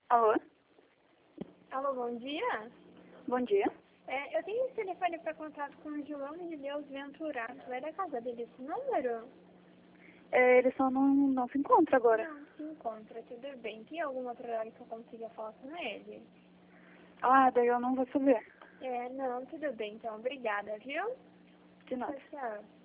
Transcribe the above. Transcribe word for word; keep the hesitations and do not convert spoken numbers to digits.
Alô? Alô, bom dia. Bom dia. É, eu tenho esse telefone para contato com o João de Deus Venturato. É da casa dele esse número? É, ele só não, não se encontra agora. Não, se encontra, tudo bem. Tem algum outro horário que eu consiga falar com ele? Ah, daí eu não vou saber. É, não, tudo bem, então. Obrigada, viu? De nada. Tchau, tchau.